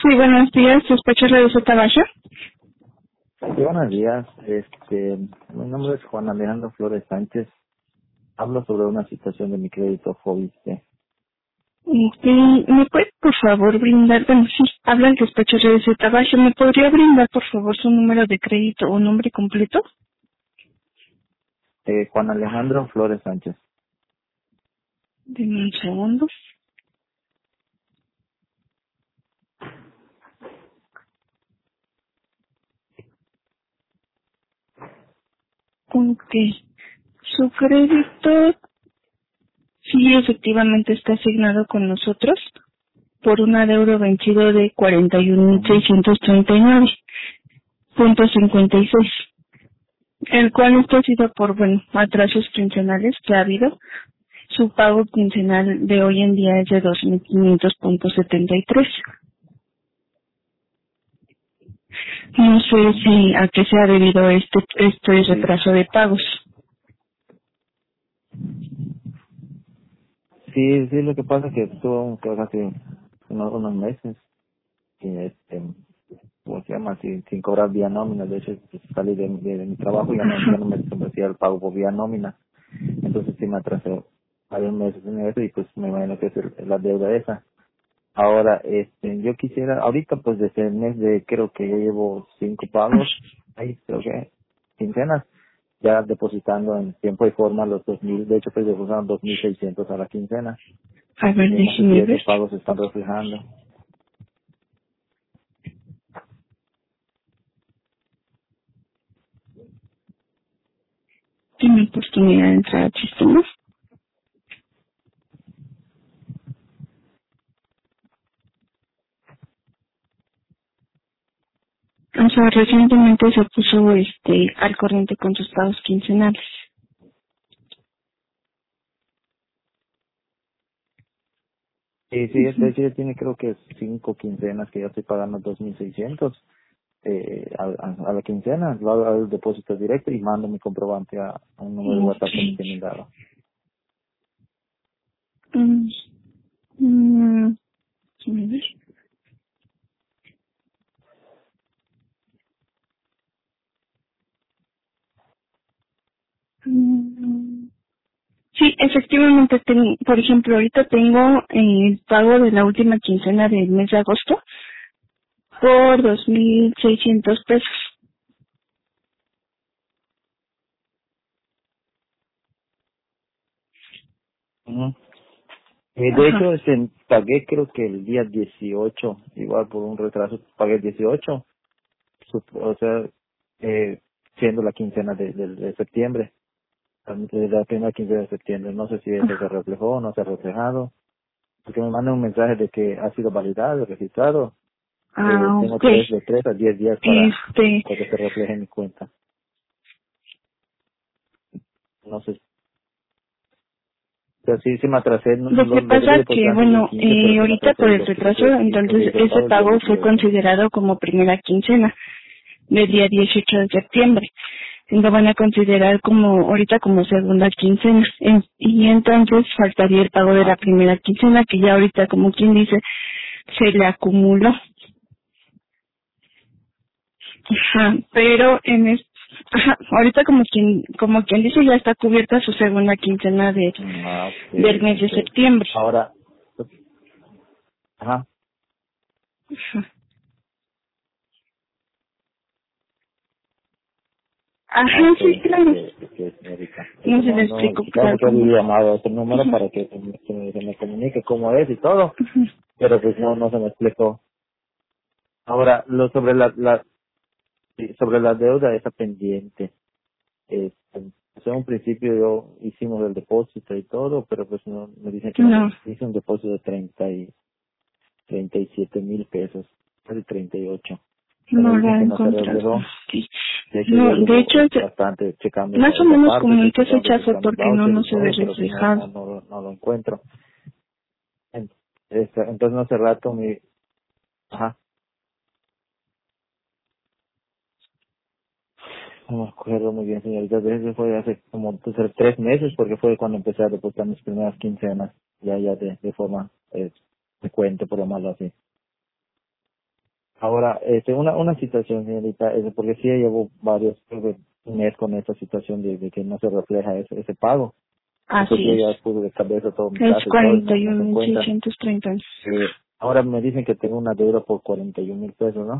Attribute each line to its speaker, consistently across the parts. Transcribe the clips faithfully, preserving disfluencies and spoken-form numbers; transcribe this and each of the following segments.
Speaker 1: Sí, buenos días. ¿Sospecho de su trabajo?
Speaker 2: Sí, buenos días. Este, mi nombre es Juan Alejandro Flores Sánchez. Hablo sobre una situación de mi crédito Fobiste.
Speaker 1: Sí, ¿me puede, por favor, brindar? Bueno, sí, habla el sospechoso de su trabajo. ¿Me podría brindar, por favor, su número de crédito o nombre completo?
Speaker 2: Eh, Juan Alejandro Flores Sánchez.
Speaker 1: Deme un segundo. Ok. Su crédito, sí, efectivamente está asignado con nosotros por un adeudo vencido de cuarenta y un mil
Speaker 2: Ujú.
Speaker 1: seiscientos treinta y nueve punto cincuenta y seis, el cual esto ha sido por, bueno, atrasos quincenales que ha habido. Su pago quincenal de hoy en día es de dos mil quinientos punto setenta y tres. No sé
Speaker 2: Ujú.
Speaker 1: si a qué se ha debido este este
Speaker 2: Sí,
Speaker 1: retraso de pagos.
Speaker 2: sí, sí, lo que pasa es que estuvo creo, casi unos, unos meses y este, ¿cómo se llama? Sin, sin cobrar vía nómina. De hecho, salí de, de, de mi trabajo y ya no, ya
Speaker 1: Ajá.
Speaker 2: no me ofrecía el pago por vía nómina. Entonces sí me atrasé varios meses en eso y pues me imagino que es el- la deuda esa. Ahora, este, yo quisiera, ahorita pues desde el mes de, creo que ya llevo cinco pagos, ahí creo que, quincenas, ya depositando en tiempo y forma los dos mil, de hecho pues depositaron dos mil seiscientos a la quincena.
Speaker 1: A ver,
Speaker 2: Eh, no sé si
Speaker 1: déjeme ver.
Speaker 2: esos pagos se están reflejando.
Speaker 1: Tiene oportunidad de entrar al sistema. O sea, recientemente se puso este al corriente con sus pagos quincenales.
Speaker 2: Sí, sí, de hecho ya tiene creo que cinco quincenas que ya estoy pagando dos mil seiscientos eh, a, a, a la quincena, lo hago al depósito directo y mando mi comprobante a, a un número de
Speaker 1: Ok.
Speaker 2: WhatsApp que me tienen dado.
Speaker 1: Mm, mm, déjeme ver. Mm, Sí, efectivamente, ten- por ejemplo, ahorita tengo eh, el pago de la última quincena del mes de agosto por dos mil seiscientos pesos.
Speaker 2: Ujú. Eh, de
Speaker 1: Ajá.
Speaker 2: hecho, este, pagué creo que el día dieciocho, igual por un retraso, pagué el dieciocho, sup- o sea, eh, siendo la quincena de, de, de septiembre, de la primera quincena de septiembre. No sé si eso se
Speaker 1: Ajá.
Speaker 2: reflejó o no se ha reflejado, porque me mandan un mensaje de que ha sido validado, registrado. Eh,
Speaker 1: Ah,
Speaker 2: tengo
Speaker 1: ok.
Speaker 2: tres de tres a diez días para,
Speaker 1: Este,
Speaker 2: para que se refleje en mi cuenta. No sé, pero sí, sí me atrasé, no,
Speaker 1: lo que
Speaker 2: lo debería
Speaker 1: pasa que,
Speaker 2: depositar antes del
Speaker 1: bueno,
Speaker 2: quince, pero
Speaker 1: eh,
Speaker 2: sí me
Speaker 1: ahorita
Speaker 2: atrasé
Speaker 1: por
Speaker 2: y
Speaker 1: el
Speaker 2: lo, lo,
Speaker 1: retraso,
Speaker 2: lo que
Speaker 1: entonces
Speaker 2: hice el
Speaker 1: ese
Speaker 2: pago el día
Speaker 1: pago fue
Speaker 2: dieciocho.
Speaker 1: considerado como primera quincena del día dieciocho de septiembre. Lo van a considerar como, ahorita como segunda quincena. En- y entonces faltaría el pago de la
Speaker 2: Ajá.
Speaker 1: primera quincena, que ya ahorita, como quien dice, se le acumuló. Ajá, pero en es, ajá, ahorita como quien, como quien dice, ya está cubierta su segunda quincena de,
Speaker 2: Ah, ok,
Speaker 1: del mes de
Speaker 2: ok.
Speaker 1: septiembre.
Speaker 2: Ahora, ajá,
Speaker 1: Ajá,
Speaker 2: ah,
Speaker 1: Ajá,
Speaker 2: ok,
Speaker 1: sí,
Speaker 2: ok,
Speaker 1: claro.
Speaker 2: ok, señorita.
Speaker 1: No
Speaker 2: Eso
Speaker 1: se
Speaker 2: no,
Speaker 1: le
Speaker 2: no,
Speaker 1: explico,
Speaker 2: claro,
Speaker 1: claro,
Speaker 2: porque
Speaker 1: cómo.
Speaker 2: había llamado a este número
Speaker 1: Ajá,
Speaker 2: para que se me, se me, se me comunique cómo es y todo,
Speaker 1: ajá.
Speaker 2: pero pues no, no se me explicó. Ahora, lo sobre la, la, sí, sobre la deuda esa pendiente, este, o sea, en un principio yo hicimos el depósito y todo, pero pues no, me dicen que no,
Speaker 1: No,
Speaker 2: hice un depósito de treinta y, treinta y siete mil pesos, casi treinta y ocho. Me
Speaker 1: no lo
Speaker 2: dicen
Speaker 1: he
Speaker 2: que no se
Speaker 1: encontrado.
Speaker 2: reflejó.
Speaker 1: Sí.
Speaker 2: De hecho, ya
Speaker 1: No, de hecho,
Speaker 2: llevo
Speaker 1: es-
Speaker 2: bastante checando
Speaker 1: más
Speaker 2: esa,
Speaker 1: o
Speaker 2: esa
Speaker 1: menos
Speaker 2: parte,
Speaker 1: como
Speaker 2: estoy
Speaker 1: en qué
Speaker 2: tratando de
Speaker 1: fecha fue
Speaker 2: buscar mis
Speaker 1: porque no,
Speaker 2: vouchers
Speaker 1: no
Speaker 2: y
Speaker 1: se ve
Speaker 2: todo, pero pues no,
Speaker 1: reflejado.
Speaker 2: no, no, no lo encuentro. En- esta- Entonces, hace rato mi, ajá, no me acuerdo muy bien, señorita, de eso fue hace como pues, tres meses, porque fue cuando empecé a depositar mis primeras quincenas, ya, ya de, de forma, eh, frecuente, por lo malo así. Ahora, este, una, una situación, señorita, es porque sí llevo varios, creo que un mes con esta situación de, de que no se refleja ese, ese pago. Entonces
Speaker 1: Así
Speaker 2: yo
Speaker 1: es.
Speaker 2: ya puse de cabeza todo mi
Speaker 1: Es
Speaker 2: caso y todo y
Speaker 1: cuarenta
Speaker 2: no,
Speaker 1: y
Speaker 2: no se
Speaker 1: un mil
Speaker 2: encuentra.
Speaker 1: seiscientos treinta.
Speaker 2: Eh, ahora me dicen que tengo una deuda por cuarenta y un mil pesos, ¿no?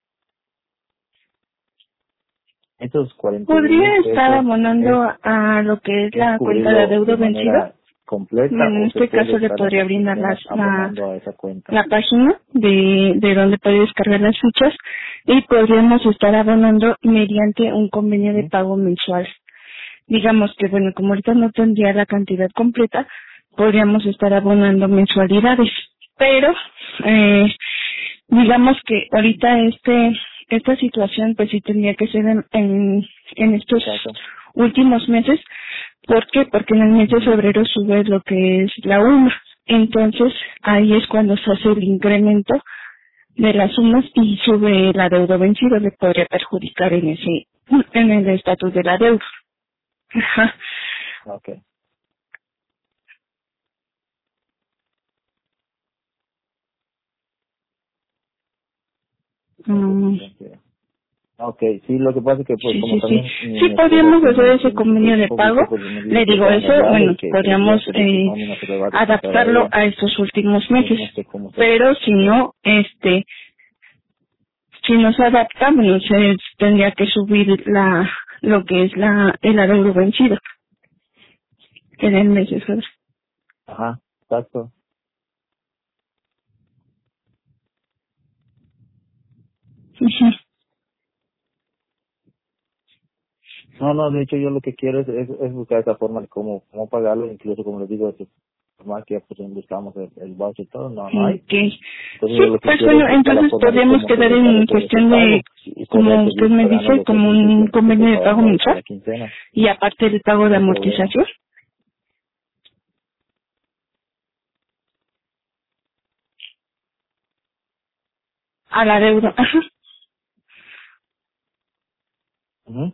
Speaker 2: Esos cuarenta y un
Speaker 1: ¿Podría
Speaker 2: mil
Speaker 1: estar
Speaker 2: pesos es,
Speaker 1: abonando a lo que es
Speaker 2: es
Speaker 1: la cuenta de
Speaker 2: cubrirlo
Speaker 1: adeudo
Speaker 2: de
Speaker 1: vencido?
Speaker 2: manera completa
Speaker 1: Bueno, en
Speaker 2: o se
Speaker 1: este
Speaker 2: puede
Speaker 1: caso le
Speaker 2: estar en
Speaker 1: podría
Speaker 2: las
Speaker 1: brindar las,
Speaker 2: quincenas
Speaker 1: la,
Speaker 2: abonando a esa cuenta.
Speaker 1: la página de, de donde puede descargar las fichas y podríamos estar abonando mediante un convenio de
Speaker 2: Ujú.
Speaker 1: pago mensual. Digamos que, bueno, como ahorita no tendría la cantidad completa, podríamos estar abonando mensualidades. Pero, eh, digamos que ahorita este esta situación pues sí tendría que ser en, en, en estos
Speaker 2: Exacto.
Speaker 1: últimos meses. ¿Por qué? Porque en el mes de
Speaker 2: Ujú.
Speaker 1: febrero sube lo que es la U M A. Entonces ahí es cuando se hace el incremento de las sumas y sube la deuda vencida, le podría perjudicar en ese en el estatus de la deuda. Ajá.
Speaker 2: Okay.
Speaker 1: Mm,
Speaker 2: Ok, sí, lo que pasa es que pues
Speaker 1: sí,
Speaker 2: como
Speaker 1: sí, sí.
Speaker 2: también mi,
Speaker 1: Sí
Speaker 2: mi esposa
Speaker 1: podríamos hacer
Speaker 2: tiene,
Speaker 1: ese
Speaker 2: tiene su
Speaker 1: convenio de
Speaker 2: seguro público,
Speaker 1: pago.
Speaker 2: pues me dijo
Speaker 1: Le
Speaker 2: que
Speaker 1: digo
Speaker 2: estaban
Speaker 1: eso,
Speaker 2: hablando y
Speaker 1: bueno,
Speaker 2: que, que el
Speaker 1: podríamos
Speaker 2: día que de su
Speaker 1: eh,
Speaker 2: nómina se le va a descontar a
Speaker 1: adaptarlo
Speaker 2: ella.
Speaker 1: a estos últimos
Speaker 2: Entonces
Speaker 1: meses.
Speaker 2: no sé cómo se...
Speaker 1: Pero si no, este, si no se adapta, bueno, se tendría que subir la, lo que es la, el adeudo vencido en el mes de febrero.
Speaker 2: Ajá, exacto.
Speaker 1: Ujú.
Speaker 2: No, no, de hecho yo lo que quiero es, es, es buscar esa forma de cómo, cómo pagarlo, incluso como les digo, es forma que pues buscamos el, el voucher y todo, no, no hay.
Speaker 1: Ok.
Speaker 2: Entonces
Speaker 1: Sí,
Speaker 2: yo lo que
Speaker 1: pues
Speaker 2: quiero
Speaker 1: bueno,
Speaker 2: es buscar la
Speaker 1: entonces
Speaker 2: forma de
Speaker 1: podríamos
Speaker 2: cómo
Speaker 1: quedar
Speaker 2: solventar
Speaker 1: en
Speaker 2: ese, ese
Speaker 1: cuestión
Speaker 2: pago
Speaker 1: de,
Speaker 2: y poder
Speaker 1: como usted
Speaker 2: seguir
Speaker 1: me
Speaker 2: pagando
Speaker 1: dice,
Speaker 2: los
Speaker 1: como
Speaker 2: servicios
Speaker 1: un
Speaker 2: que, que estoy
Speaker 1: convenio de pago
Speaker 2: pagando a
Speaker 1: mensual
Speaker 2: la quincena,
Speaker 1: y aparte el pago de
Speaker 2: sin problema.
Speaker 1: amortización a la deuda. Ajá.
Speaker 2: Ujú.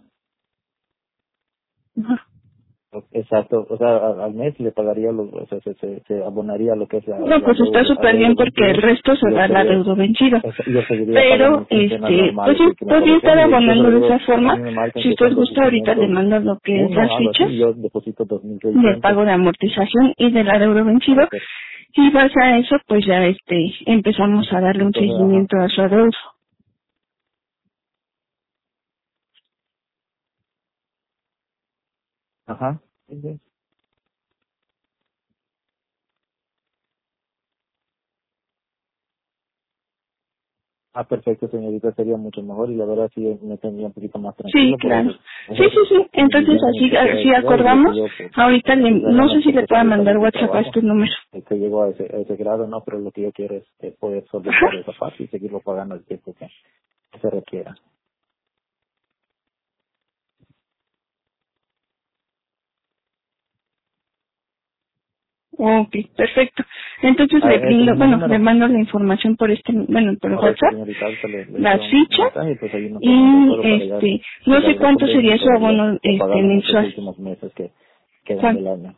Speaker 1: Ajá.
Speaker 2: Exacto, o sea, al, al mes le pagaría, lo, o sea, se, se, se abonaría lo que es la,
Speaker 1: No,
Speaker 2: la
Speaker 1: pues está
Speaker 2: deuda,
Speaker 1: súper
Speaker 2: adeudo
Speaker 1: bien porque el
Speaker 2: vencido
Speaker 1: resto
Speaker 2: y
Speaker 1: se
Speaker 2: yo
Speaker 1: va a la
Speaker 2: estaría,
Speaker 1: deuda vencida.
Speaker 2: yo seguiría pagando
Speaker 1: Pero,
Speaker 2: mis quincenas
Speaker 1: este, pues
Speaker 2: normales
Speaker 1: sí,
Speaker 2: que, que me
Speaker 1: podría estar
Speaker 2: corresponden y incluso
Speaker 1: abonando
Speaker 2: le
Speaker 1: de
Speaker 2: digo,
Speaker 1: esa
Speaker 2: a
Speaker 1: forma.
Speaker 2: mí me marcan
Speaker 1: Si
Speaker 2: que
Speaker 1: usted
Speaker 2: son
Speaker 1: gusta, ahorita le
Speaker 2: dos mil quinientos
Speaker 1: mando lo que es
Speaker 2: uno
Speaker 1: las
Speaker 2: o algo así
Speaker 1: fichas
Speaker 2: y yo deposito dos mil
Speaker 1: del
Speaker 2: seiscientos
Speaker 1: pago de amortización y del adeudo
Speaker 2: para
Speaker 1: vencido.
Speaker 2: hacer,
Speaker 1: Y base a eso, pues ya este empezamos a darle un
Speaker 2: entonces, ajá,
Speaker 1: seguimiento a su adeudo.
Speaker 2: ajá, sí, sí. Ah, perfecto, señorita, sería mucho mejor y la verdad sí me tendría un poquito más
Speaker 1: Sí,
Speaker 2: tranquilo por
Speaker 1: claro.
Speaker 2: eso.
Speaker 1: Sí, sí, sí.
Speaker 2: Mi
Speaker 1: Entonces
Speaker 2: vivienda ni
Speaker 1: así,
Speaker 2: siquiera
Speaker 1: así
Speaker 2: es ciudad y lo que
Speaker 1: acordamos.
Speaker 2: yo, por,
Speaker 1: Ahorita le, no sé
Speaker 2: desgraciadamente
Speaker 1: si le
Speaker 2: porque
Speaker 1: pueda
Speaker 2: tuve que
Speaker 1: mandar
Speaker 2: salir del
Speaker 1: WhatsApp a
Speaker 2: trabajo,
Speaker 1: este número.
Speaker 2: eh, que llegó a ese, a ese grado, no, pero lo que yo quiero es eh, poder solventar
Speaker 1: Ajá.
Speaker 2: esa parte y seguirlo pagando el tiempo que se requiera.
Speaker 1: Ok, perfecto. Entonces
Speaker 2: Ah,
Speaker 1: le
Speaker 2: ese
Speaker 1: brindo,
Speaker 2: mismo
Speaker 1: bueno, le
Speaker 2: número.
Speaker 1: mando la información por este, bueno, por
Speaker 2: Correcto,
Speaker 1: WhatsApp,
Speaker 2: señorita, ahorita le, le
Speaker 1: las
Speaker 2: espero un, un
Speaker 1: fichas
Speaker 2: mensaje y pues ahí nos ponemos de
Speaker 1: y
Speaker 2: acuerdo para ya
Speaker 1: este, no
Speaker 2: llegar
Speaker 1: sé
Speaker 2: a ese
Speaker 1: cuánto
Speaker 2: convenio y
Speaker 1: sería su
Speaker 2: poder ya,
Speaker 1: abono
Speaker 2: ya
Speaker 1: este
Speaker 2: pagarlo en estos
Speaker 1: mensual.
Speaker 2: últimos meses que quedan
Speaker 1: ¿Cuánto?
Speaker 2: del año.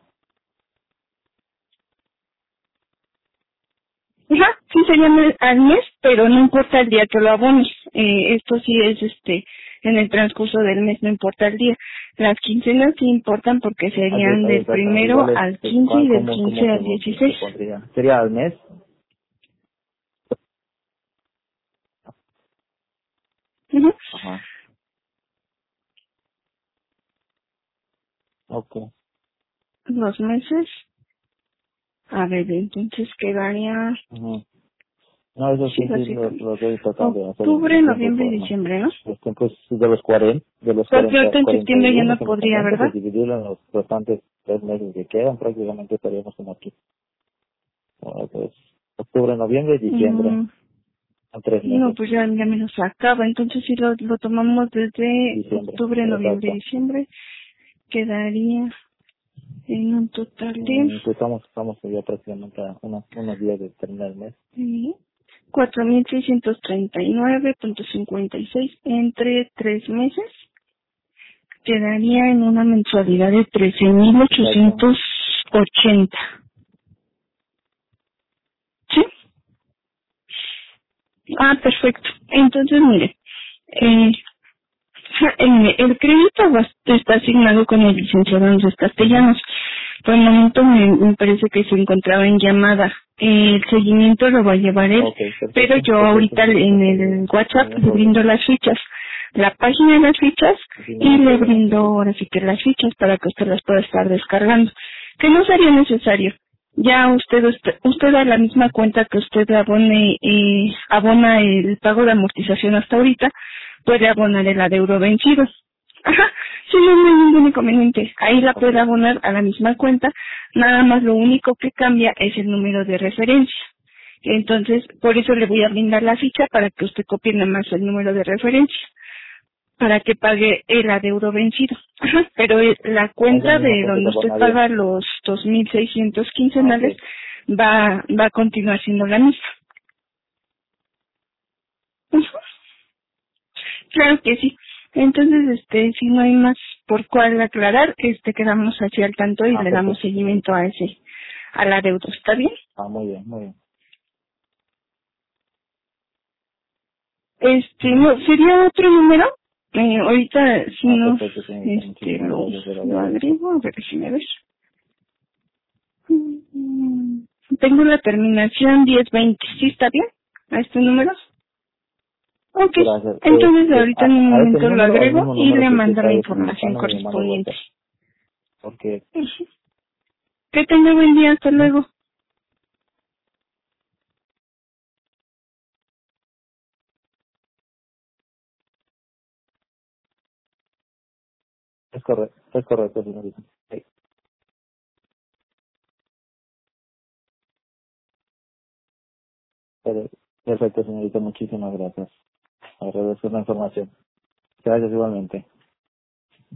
Speaker 1: Ajá, sí sería me- al mes, pero no importa el día que lo abones. Eh, esto sí es este en el transcurso del mes, no importa el día. Las quincenas sí importan porque
Speaker 2: Ah, de-
Speaker 1: serían
Speaker 2: ah,
Speaker 1: del
Speaker 2: exacto,
Speaker 1: primero
Speaker 2: igual es,
Speaker 1: al
Speaker 2: es
Speaker 1: quince
Speaker 2: cuál-
Speaker 1: y del
Speaker 2: cómo,
Speaker 1: quince
Speaker 2: cómo
Speaker 1: al
Speaker 2: se,
Speaker 1: dieciséis.
Speaker 2: se pondría. ¿Sería al mes?
Speaker 1: Ujú.
Speaker 2: Ajá, ok.
Speaker 1: Los meses, a ver, entonces quedaría,
Speaker 2: Ujú. No, eso
Speaker 1: sí,
Speaker 2: sí, sí, lo,
Speaker 1: básicamente,
Speaker 2: lo estoy tratando de hacer en,
Speaker 1: octubre,
Speaker 2: en tiempo y
Speaker 1: noviembre y
Speaker 2: forma.
Speaker 1: diciembre, ¿no?
Speaker 2: Los tiempos de los cuarenta, de los
Speaker 1: Porque
Speaker 2: cuarenta,
Speaker 1: ahorita en
Speaker 2: cuarenta y
Speaker 1: septiembre ya
Speaker 2: uno
Speaker 1: no
Speaker 2: que me
Speaker 1: podría,
Speaker 2: comenta, pues
Speaker 1: ¿verdad?
Speaker 2: dividirlo en los restantes tres meses que quedan, prácticamente estaríamos como aquí. Bueno, pues, octubre, noviembre y diciembre,
Speaker 1: Mm,
Speaker 2: son tres
Speaker 1: no,
Speaker 2: meses.
Speaker 1: pues ya, ya me los acaba. Entonces si lo, lo tomamos desde
Speaker 2: Diciembre,
Speaker 1: octubre, noviembre y
Speaker 2: exacto.
Speaker 1: diciembre, quedaría en un total de
Speaker 2: Mm, pues estamos, estamos ya prácticamente a unos, unos días de terminar el mes.
Speaker 1: sí, cuatro mil seiscientos treinta y nueve punto cincuenta y seis entre tres meses. Quedaría en una mensualidad de trece mil
Speaker 2: Exacto.
Speaker 1: ochocientos ochenta. ¿Sí? Ah, perfecto. Entonces, mire, eh, eh, el crédito va- está asignado con el licenciado Andrés Castellanos. Por el momento me, me parece que se encontraba en llamada. Eh, el seguimiento lo va a llevar él,
Speaker 2: Ok,
Speaker 1: pero
Speaker 2: perfecto,
Speaker 1: yo
Speaker 2: perfecto,
Speaker 1: ahorita
Speaker 2: señorita,
Speaker 1: en
Speaker 2: está bien,
Speaker 1: el
Speaker 2: sin
Speaker 1: WhatsApp
Speaker 2: ningún
Speaker 1: le
Speaker 2: problema,
Speaker 1: brindo las fichas, la página de las fichas,
Speaker 2: sin
Speaker 1: y
Speaker 2: ningún
Speaker 1: le
Speaker 2: problema,
Speaker 1: brindo
Speaker 2: señorita.
Speaker 1: ahora sí que las fichas para que usted las pueda estar descargando. Que no sería necesario. Ya usted usted, usted a la misma cuenta que usted abone eh, abona el pago de amortización hasta ahorita, puede abonar el adeudo vencido. Ajá, sí, no, no hay ningún inconveniente. Ahí la
Speaker 2: Ok,
Speaker 1: puede abonar a la misma cuenta, nada más lo único que cambia es el número de referencia. Entonces, por eso le voy a brindar la ficha para que usted copie nada más el número de referencia, para que pague el adeudo vencido. Ajá, pero eh, la
Speaker 2: a esa
Speaker 1: cuenta
Speaker 2: misma
Speaker 1: de
Speaker 2: cuenta se
Speaker 1: donde usted
Speaker 2: abonaría.
Speaker 1: paga los dos mil seiscientos
Speaker 2: Ah, ok,
Speaker 1: quincenales va, va a continuar siendo la misma. Ujú. Claro que sí. Entonces, este, si no hay más por cuál aclarar, este, quedamos así al tanto y
Speaker 2: ah,
Speaker 1: le damos
Speaker 2: perfecto,
Speaker 1: seguimiento
Speaker 2: señorita.
Speaker 1: a ese, a la deuda. ¿Está bien?
Speaker 2: Ah, muy bien, muy bien.
Speaker 1: Este,
Speaker 2: Ujú.
Speaker 1: no, ¿sería otro número? Eh, ahorita, si
Speaker 2: Ah,
Speaker 1: no,
Speaker 2: perfecto, señorita,
Speaker 1: este,
Speaker 2: muchísimas
Speaker 1: lo,
Speaker 2: gracias, se lo
Speaker 1: lo
Speaker 2: agradezco.
Speaker 1: agrego, a ver, déjeme ver. Mm, Tengo la terminación diez veinte. ¿Sí está bien? ¿A este número? Ok.
Speaker 2: Gracias.
Speaker 1: Entonces
Speaker 2: Este,
Speaker 1: ahorita en un
Speaker 2: a, a este
Speaker 1: momento lo
Speaker 2: número o al
Speaker 1: agrego
Speaker 2: mismo
Speaker 1: y
Speaker 2: número
Speaker 1: le
Speaker 2: que, que
Speaker 1: mando la
Speaker 2: está
Speaker 1: información
Speaker 2: comunicándome y me manda el
Speaker 1: correspondiente.
Speaker 2: WhatsApp. Porque
Speaker 1: Ujú. Que tenga buen día. Hasta
Speaker 2: ujú,
Speaker 1: luego.
Speaker 2: es correcto, es correcto, señorita. Sí. Pero- Perfecto, señorita, muchísimas gracias. Agradezco la información. Gracias igualmente.